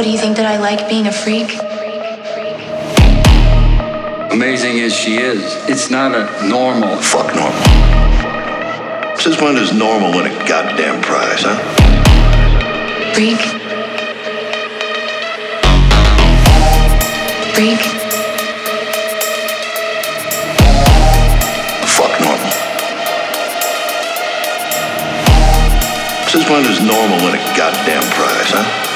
do you think that I like being a freak? Amazing as she is, it's not a normal. Fuck normal. Since when does normal win a goddamn prize, huh? Freak. Freak. Fuck normal. Since when does normal win a goddamn prize, huh?